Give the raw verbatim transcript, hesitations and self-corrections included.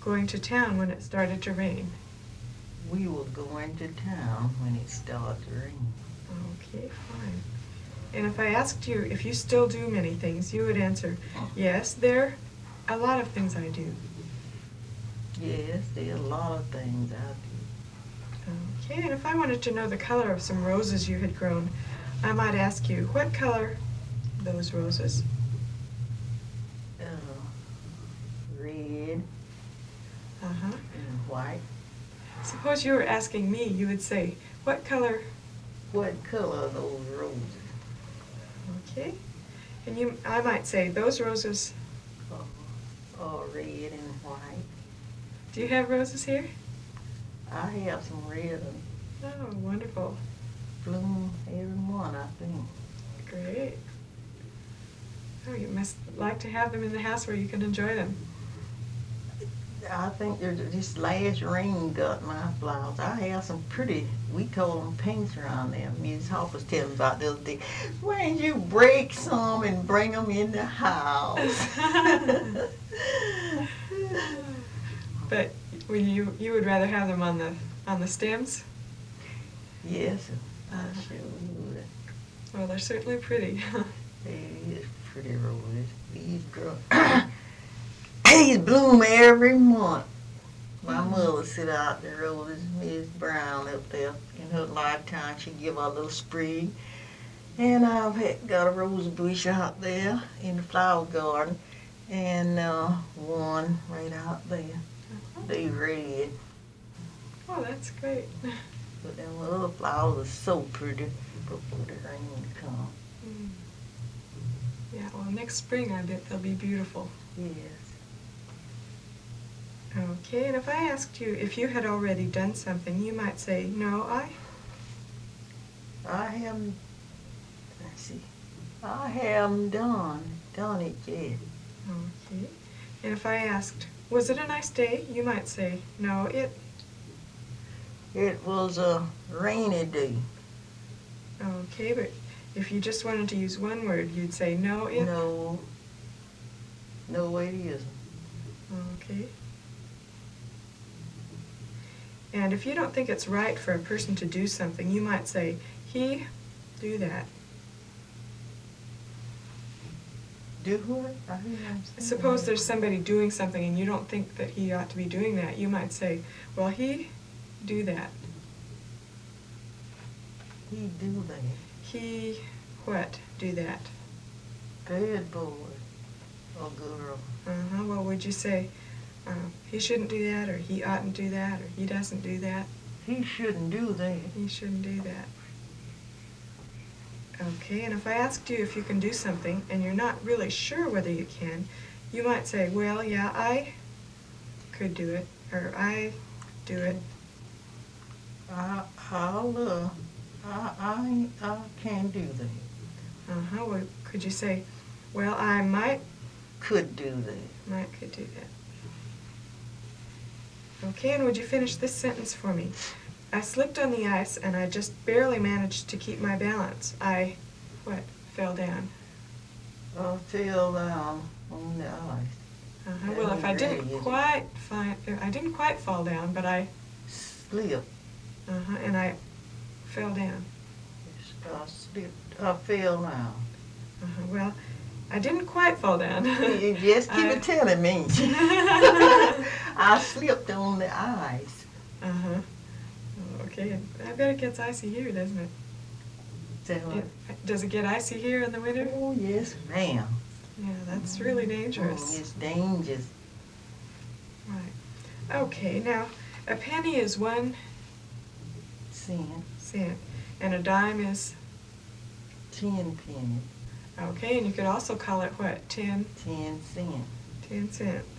going to town when it started to rain? We were going to town when it started to rain. Okay, fine. And if I asked you if you still do many things, you would answer, yes, there are a lot of things I do. Yes, there are a lot of things I do. Okay, and if I wanted to know the color of some roses you had grown, I might ask you, what color are those roses? Uh, red Uh-huh. and white. Suppose you were asking me, you would say, what color? What color are those roses? Okay. And you, I might say, those roses. Uh, oh, red and white. Do you have roses here? I have some red and Oh, wonderful. bloom every one, I think. Great. Oh, you must like to have them in the house where you can enjoy them. I think there's this last rain got my flowers. I have some pretty, we call them pinks around there. Missus Hoff was telling me about the other day. Why don't you break some and bring them in the house? But when you you would rather have them on the on the stems? Yes, I Uh-huh. sure would. Well, they're certainly pretty. These pretty roses. These grow. These bloom every month. My Mhm. mother sit out the roses, Miss Brown up there. In her lifetime, she give her a little sprig. And I've had, got a rose bush out there in the flower garden, and uh, one right out there. Uh-huh. They red, Oh, that's great. but them other flowers are so pretty before the rain come. Mm. Yeah, well, next spring I bet they'll be beautiful. Yes. Okay, and if I asked you if you had already done something, you might say, no, I. I haven't, let's see, I haven't done, done it yet. Okay. And if I asked, was it a nice day? You might say, no, it. It was a rainy day. Okay, but if you just wanted to use one word, you'd say, no, it. No, no it isn't. Okay. And if you don't think it's right for a person to do something, you might say, he, do that. Do what? I didn't understand. Suppose there's somebody doing something and you don't think that he ought to be doing that, you might say, well, he, do that. He do that. He, what, do that. Good boy or girl. Uh-huh, well, would you say, uh, he shouldn't do that, or he oughtn't do that, or he doesn't do that? He shouldn't do that. He shouldn't do that. Okay, and if I asked you if you can do something and you're not really sure whether you can, you might say, well, yeah, I could do it, or I do it. I, I'll, uh, I, I, I can't do that. Uh-huh, well, could you say, well, I might, Could do that. might could do that. Okay, and would you finish this sentence for me? I slipped on the ice and I just barely managed to keep my balance. I, what, fell down. I fell down on the ice. Uh-huh. Well, if I didn't quite find, I didn't quite fall down, but I, Slipped. uh-huh, and I fell down. I slipped. I fell down. Uh-huh. Well, I didn't quite fall down. You just keep I- it telling me. I slipped on the ice. Uh-huh. Okay, I bet it gets icy here, doesn't it? So, it? Does it get icy here in the winter? oh, yes, ma'am. Yeah, that's really Oh, dangerous. it's dangerous. Right. Okay, now, a penny is one Cent. cent, and a dime is, Ten pennies. okay, and you could also call it what, ten? Ten cent. Ten cents.